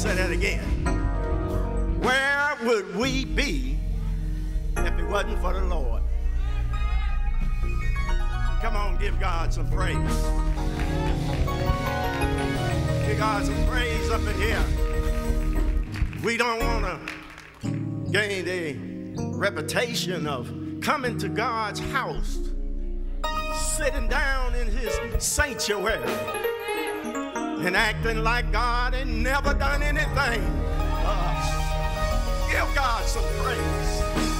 say that again. Where would we be if it wasn't for the Lord? Come on, give God some praise. Give God some praise up in here. We don't want to gain the reputation of coming to God's house, sitting down in his sanctuary, and acting like God ain't never done anything for us. Give God some praise.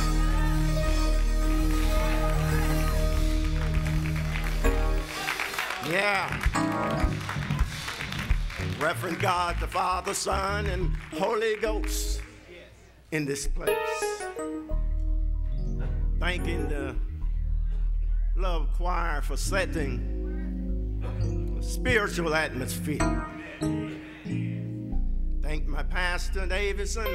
Yeah. Reverend God, the Father, Son, and Holy Ghost in this place. Thanking the Love Choir for setting a spiritual atmosphere. Thank my pastor, Davison,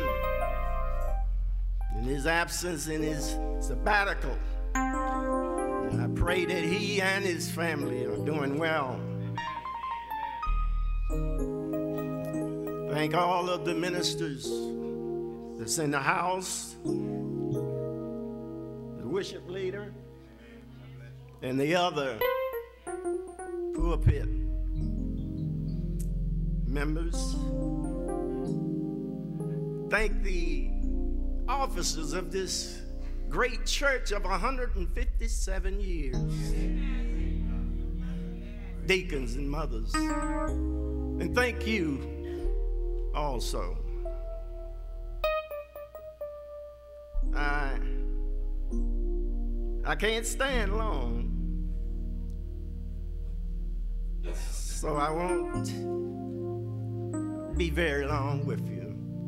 in his absence, in his sabbatical. And I pray that he and his family are doing well. Thank all of the ministers that's in the house, the worship leader, and the other pulpit members. Thank the officers of this great church of 157 years, deacons and mothers. And thank you also. I can't stand long, so I won't be very long with you.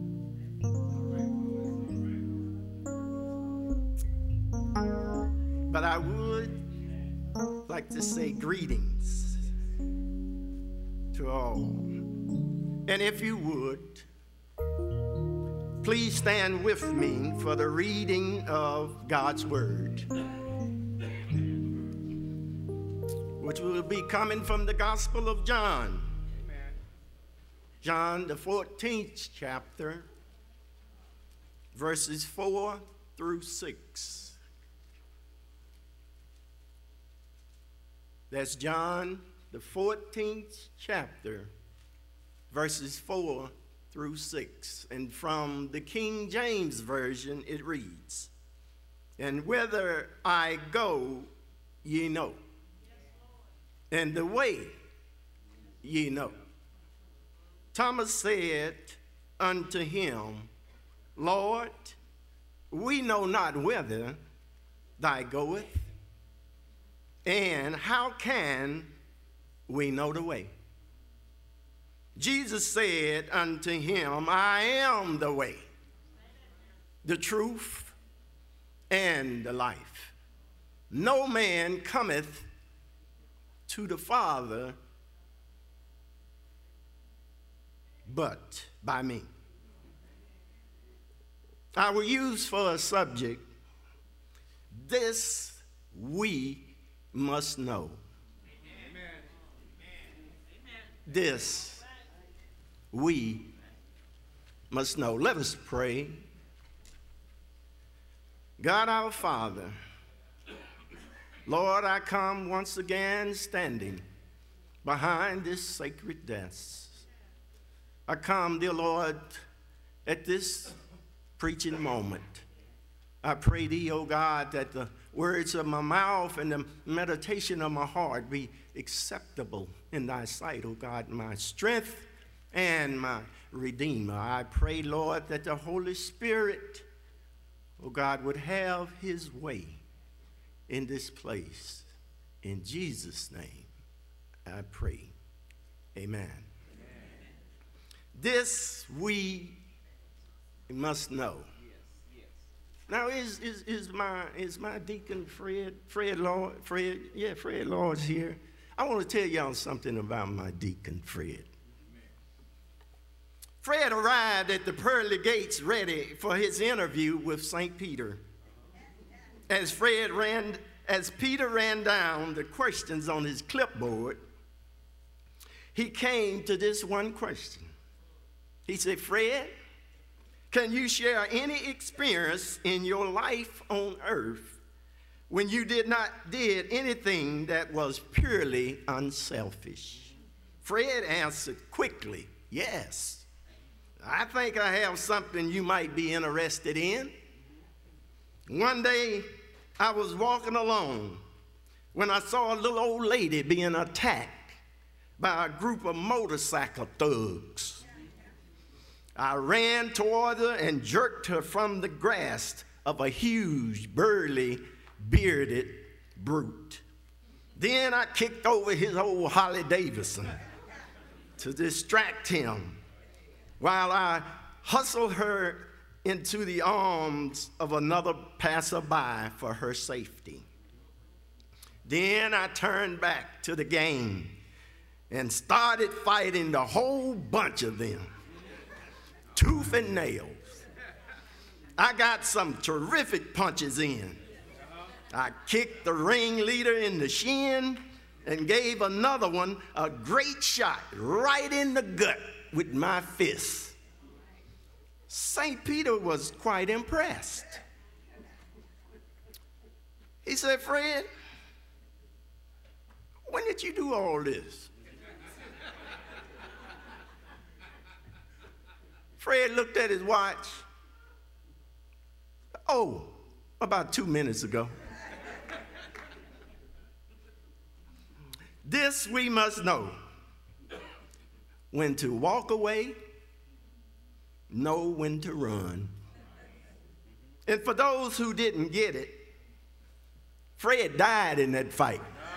But I would like to say greetings to all. And if you would, please stand with me for the reading of God's Word, which will be coming from the Gospel of John. Amen. John, the 14th chapter, verses 4 through 6. That's John, the 14th chapter, verses 4 through 6. And from the King James Version, it reads, "And whither I go, ye know, and the way ye know." Thomas said unto him, Lord, we know not whither thou goest, and how can we know the way? Jesus said unto him, I am the way, the truth, and the life. No man cometh to the Father but by me. I will use for a subject, this we must know. Amen. This we must know. Let us pray. God our Father, Lord, I come once again standing behind this sacred desk. I come, dear Lord, at this preaching moment. I pray thee, O God, that the words of my mouth and the meditation of my heart be acceptable in thy sight, O God, my strength and my Redeemer. I pray, Lord, that the Holy Spirit, O God, would have his way in this place. In Jesus' name, I pray. Amen. This we must know. Now, is my deacon Fred Lord's here. I want to tell y'all something about my deacon Fred. Fred arrived at the pearly gates ready for his interview with St. Peter. As Peter ran down the questions on his clipboard, he came to this one question. He said, Fred, can you share any experience in your life on earth when you did anything that was purely unselfish? Fred answered quickly, yes. I think I have something you might be interested in. One day, I was walking along when I saw a little old lady being attacked by a group of motorcycle thugs. I ran toward her and jerked her from the grasp of a huge, burly, bearded brute. Then I kicked over his old Harley Davidson to distract him while I hustled her into the arms of another passerby for her safety. Then I turned back to the gang and started fighting the whole bunch of them, tooth and nails. I got some terrific punches in. I kicked the ringleader in the shin and gave another one a great shot right in the gut with my fist. St. Peter was quite impressed. He said, Fred, when did you do all this? Fred looked at his watch. Oh, about 2 minutes ago. This we must know: when to walk away, know when to run. And for those who didn't get it, Fred died in that fight.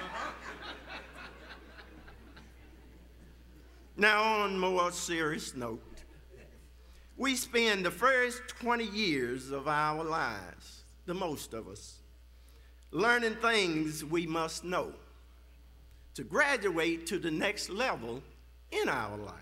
Now, on a more serious note, we spend the first 20 years of our lives, the most of us, learning things we must know to graduate to the next level in our life.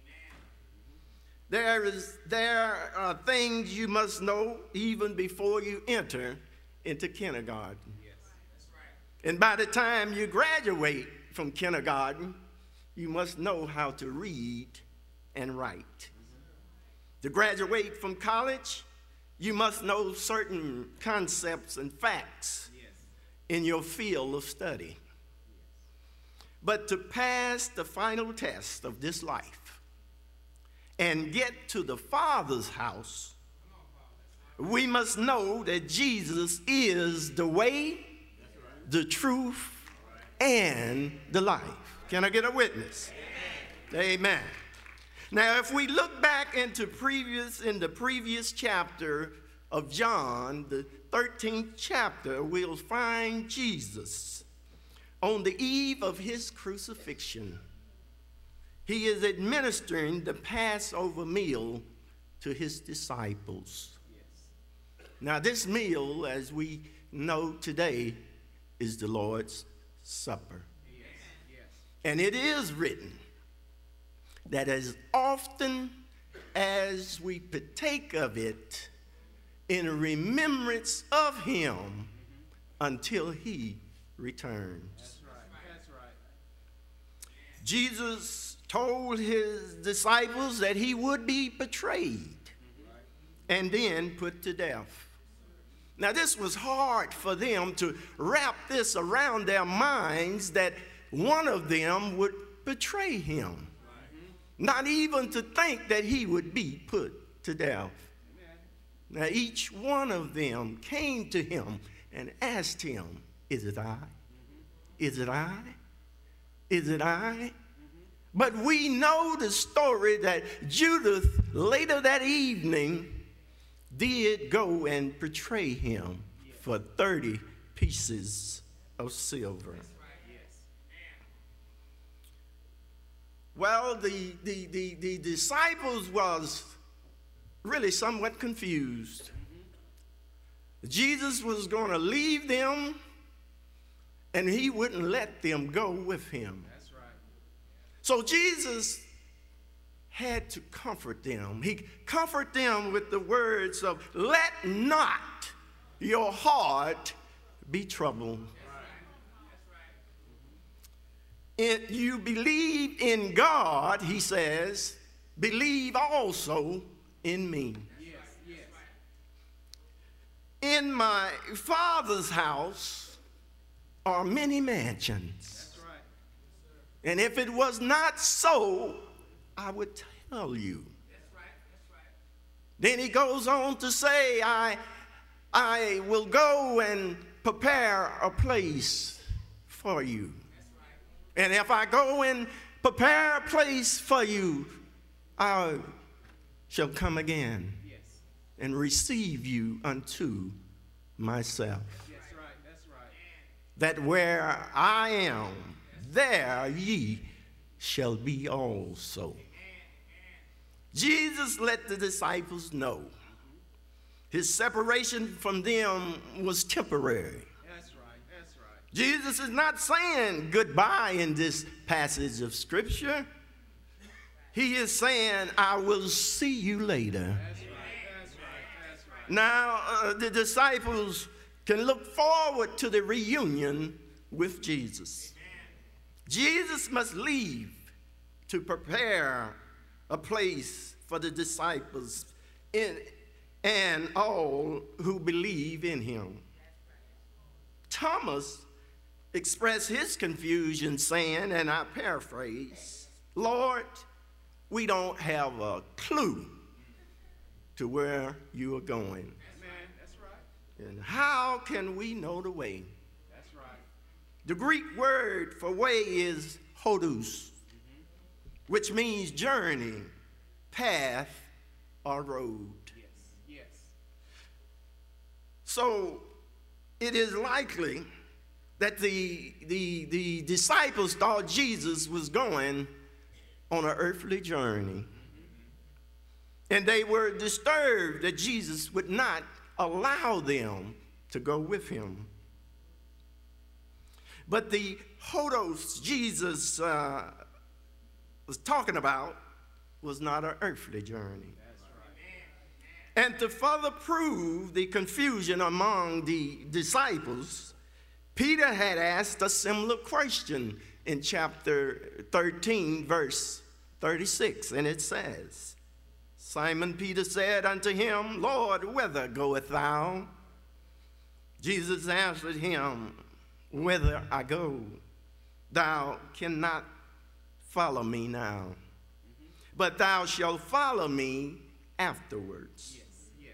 There are things you must know even before you enter into kindergarten. Yes, that's right. And by the time you graduate from kindergarten, you must know how to read and write. To graduate from college, you must know certain concepts and facts in your field of study. But to pass the final test of this life and get to the Father's house, we must know that Jesus is the way, the truth, and the life. Can I get a witness? Amen. Now, if we look back into the previous chapter of John, the 13th chapter, we'll find Jesus on the eve of his crucifixion. He is administering the Passover meal to his disciples. Now, this meal, as we know today, is the Lord's Supper. And it is written that as often as we partake of it, in remembrance of him until he returns. That's right. That's right. Jesus told his disciples that he would be betrayed and then put to death. Now, this was hard for them to wrap this around their minds, that one of them would betray him. Not even to think that he would be put to death. Now, each one of them came to him and asked him, is it I? Is it I? Is it I? But we know the story that Judas, later that evening, did go and betray him for 30 pieces of silver. Well, the disciples was really somewhat confused. Jesus was going to leave them, and he wouldn't let them go with him. That's right. So Jesus had to comfort them. He comforted them with the words of, let not your heart be troubled. You believe in God, he says, believe also in me. In my Father's house are many mansions. And if it was not so, I would tell you. Then he goes on to say, I will go and prepare a place for you. And if I go and prepare a place for you, I shall come again and receive you unto myself. That's right. That where I am, there ye shall be also. Jesus let the disciples know his separation from them was temporary. That's right. Jesus is not saying goodbye in this passage of Scripture. He is saying, I will see you later. That's right. Now, the disciples can look forward to the reunion with Jesus. Jesus must leave to prepare a place for the disciples and all who believe in him. Thomas expressed his confusion saying, and I paraphrase, Lord, we don't have a clue to where you are going. That's right. And how can we know the way? That's right. The Greek word for way is hodus, which means journey, path, or road. Yes. So it is likely that the disciples thought Jesus was going on an earthly journey. And they were disturbed that Jesus would not allow them to go with him. But the hodos Jesus was talking about was not an earthly journey. And to further prove the confusion among the disciples, Peter had asked a similar question in chapter 13, verse 36, and it says, Simon Peter said unto him, Lord, whither goest thou? Jesus answered him, whither I go, thou cannot follow me now, but thou shalt follow me afterwards. Yes.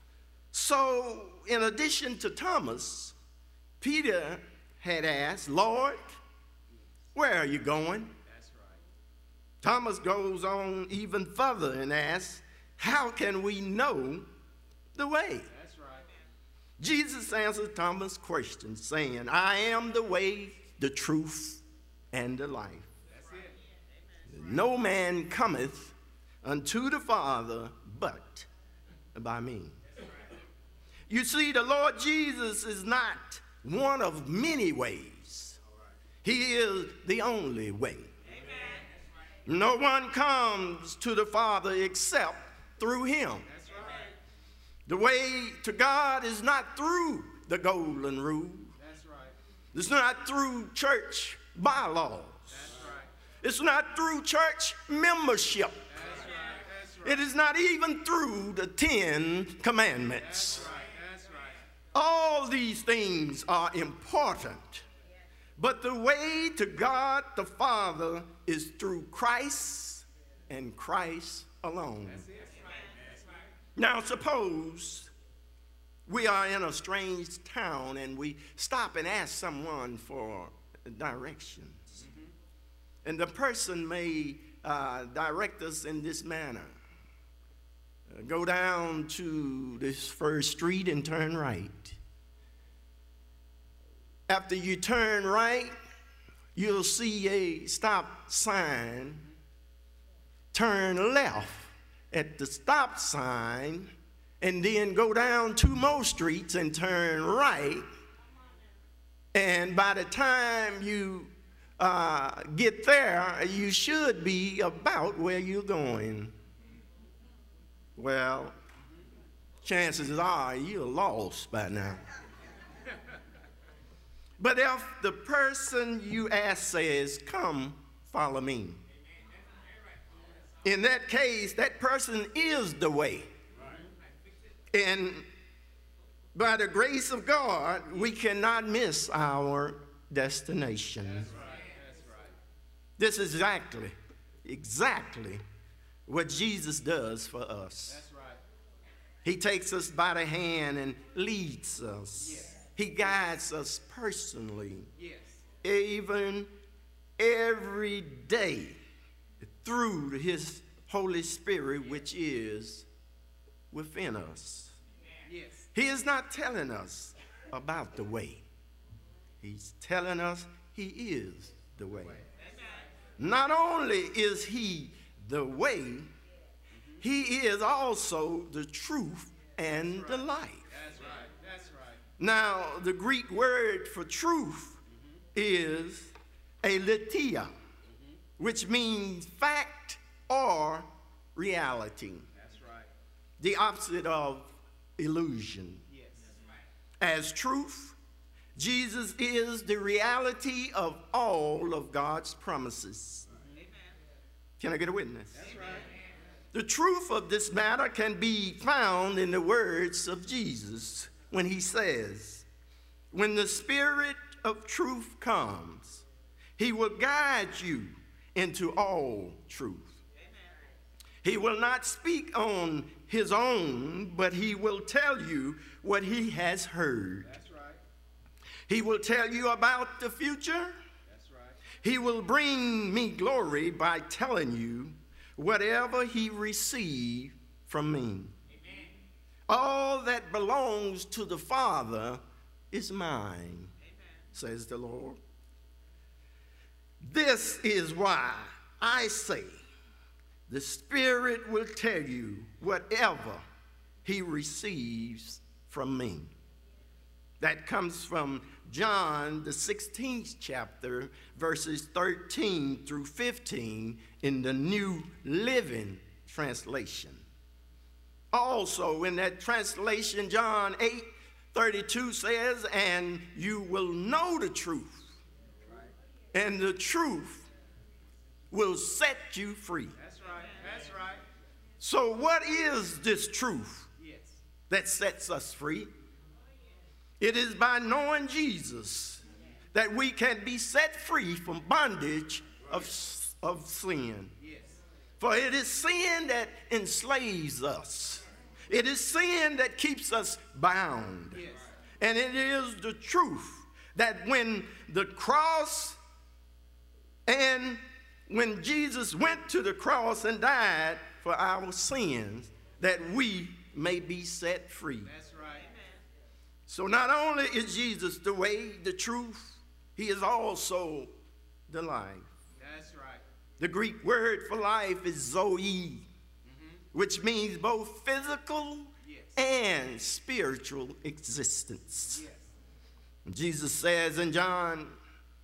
So, in addition to Thomas, Peter had asked, Lord, where are you going? That's right. Thomas goes on even further and asks, how can we know the way? That's right. Jesus answered Thomas' question, saying, I am the way, the truth, and the life. That's it. No man cometh unto the Father but by me. That's right. You see, the Lord Jesus is not one of many ways. He is the only way. Amen. No one comes to the Father except through him. That's right. The way to God is not through the golden rule. That's right. It's not through church bylaws. That's right. It's not through church membership. That's right. That's right. It is not even through the 10 Commandments. That's right. That's right. All these things are important. But the way to God the Father is through Christ and Christ alone. That's it. That's right. Now suppose we are in a strange town and we stop and ask someone for directions. And the person may direct us in this manner. Go down to this first street and turn right. After you turn right, you'll see a stop sign. Turn left at the stop sign, and then go down 2 more streets and turn right. And by the time you get there, you should be about where you're going. Well, chances are you're lost by now. But if the person you ask says, come, follow me, In that case, that person is the way. And by the grace of God, we cannot miss our destination. That's right. This is exactly what Jesus does for us. That's right. He takes us by the hand and leads us. Yes. He guides us personally, Yes. even every day through his Holy Spirit, which is within us. Yes. He is not telling us about the way. He's telling us he is the way. Not only is he the way, he is also the truth and the life. That's right. That's right. Now, the Greek word for truth is aletheia, which means fact or reality. That's right. The opposite of illusion. Yes. As truth, Jesus is the reality of all of God's promises. Amen. Can I get a witness? That's right. The truth of this matter can be found in the words of Jesus when he says, "When the Spirit of truth comes, he will guide you into all truth. He will not speak on his own, but he will tell you what he has heard. That's right. He will tell you about the future. That's right. He will bring me glory by telling you whatever he received from me. Amen. All that belongs to the Father is mine, Amen. says the Lord. This is why I say the Spirit will tell you whatever he receives from me." That comes from John, the 16th chapter, verses 13 through 15 in the New Living Translation. Also, in that translation, John 8:32 says, "And you will know the truth, and the truth will set you free." That's right. That's right. So what is this truth Yes. that sets us free? It is by knowing Jesus that we can be set free from bondage of sin. Yes. For it is sin that enslaves us. It is sin that keeps us bound. Yes. And it is the truth that when the cross and when Jesus went to the cross and died for our sins, that we may be set free. That's right. So not only is Jesus the way, the truth, he is also the life. That's right. The Greek word for life is Zoe, which means both physical Yes. and spiritual existence. Yes. Jesus says in John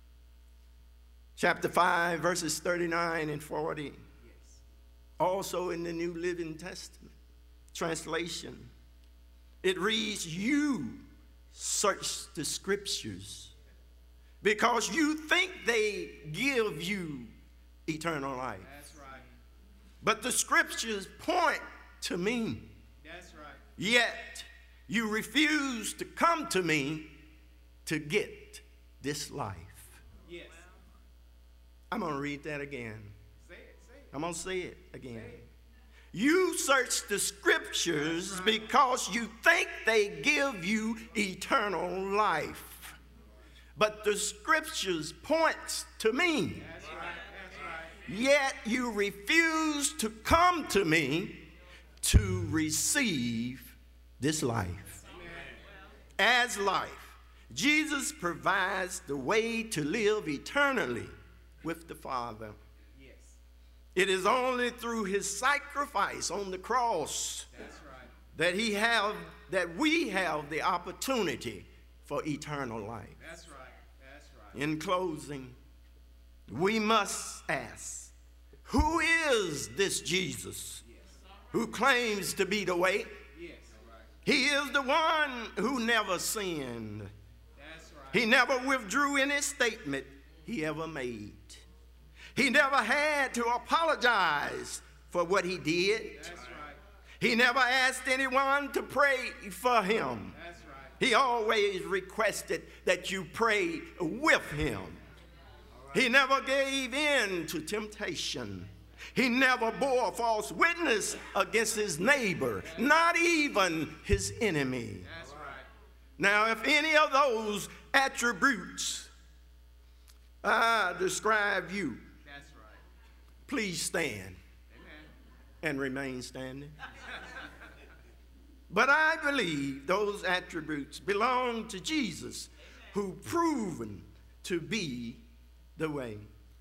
chapter 5, verses 39 and 40, Yes. also in the New Living Testament translation, it reads, "You search the scriptures because you think they give you eternal life. That's right. But the scriptures point to me. That's right. Yet you refuse to come to me to get this life." Yes. I'm going to read that again. Say it. Say it. I'm going to say it again. Say it. You search the scriptures because you think they give you eternal life. But the scriptures point to me. That's right. That's right. Yet you refuse to come to me to receive this life. As life, Jesus provides the way to live eternally with the Father. Yes. It is only through his sacrifice on the cross That's right. that we have the opportunity for eternal life. That's right. That's right. In closing, we must ask, who is this Jesus who claims to be the way? Yes. He is the one who never sinned. That's right. He never withdrew any statement he ever made. He never had to apologize for what he did. That's right. He never asked anyone to pray for him. That's right. He always requested that you pray with him. He never gave in to temptation. He never bore false witness against his neighbor, not even his enemy. That's right. Now, if any of those attributes describe you, That's right. please stand Amen. and remain standing. But I believe those attributes belong to Jesus, who proven to be the way.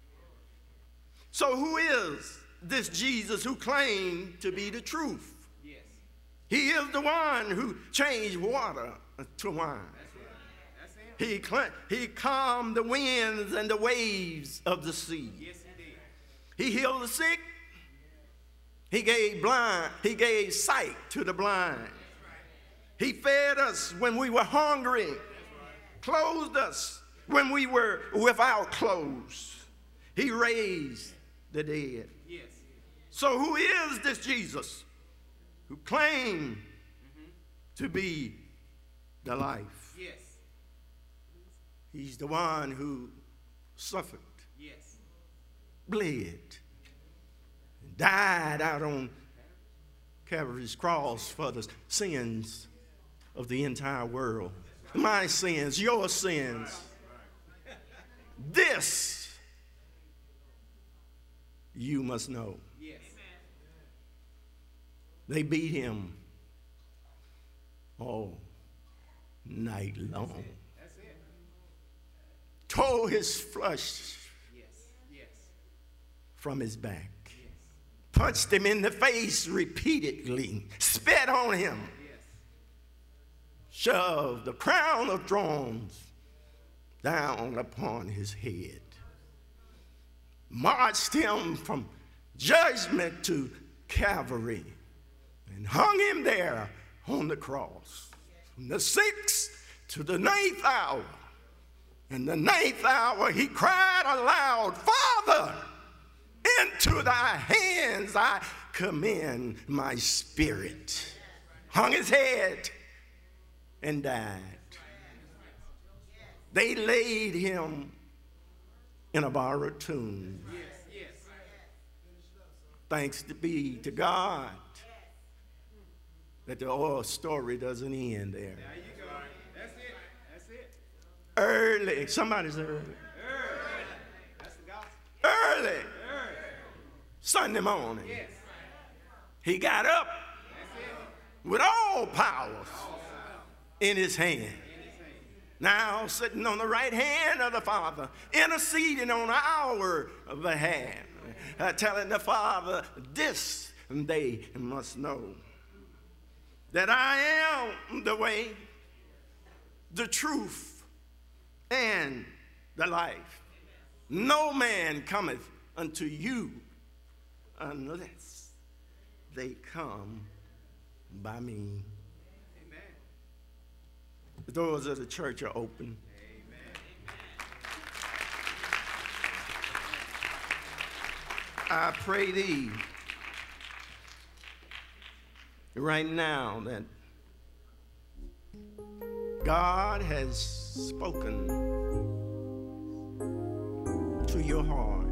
So who is this Jesus who claimed to be the truth? Yes. He is the one who changed water to wine. That's him. He calmed the winds and the waves of the sea. Yes, he did. He healed the sick. He gave sight to the blind. He fed us when we were hungry, clothed us when we were without clothes. He raised the dead. Yes. So who is this Jesus who claimed to be the life? Yes. He's the one who suffered, Yes. bled, and died out on Calvary's cross for the sins of the entire world. My sins, your sins. This you must know. Yes. They beat him all night long. That's it. Tore his flesh Yes. Yes. from his back. Yes. Punched him in the face repeatedly. Spat on him. Yes. Shoved the crown of thorns down upon his head. Marched him from judgment to Calvary and hung him there on the cross. From the 6th to the 9th hour. In the 9th hour, he cried aloud, Father, into thy hands I commend my spirit. Hung his head and died. They laid him in a borrowed tomb. Yes. Yes. Thanks be to God that the whole story doesn't end there. There you go. That's it. That's it. Early, somebody's early. That's the gospel. Early Sunday morning, Yes. he got up That's it. with all powers in his hand. Now sitting on the right hand of the Father, interceding on our behalf, telling the Father, this they must know, that I am the way, the truth, and the life. No man cometh unto you unless they come by me. The doors of the church are open. I pray thee right now that God has spoken to your heart.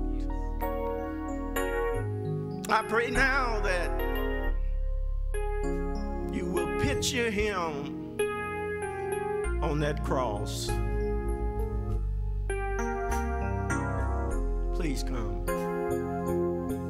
I pray now that you will picture him on that cross. Please come.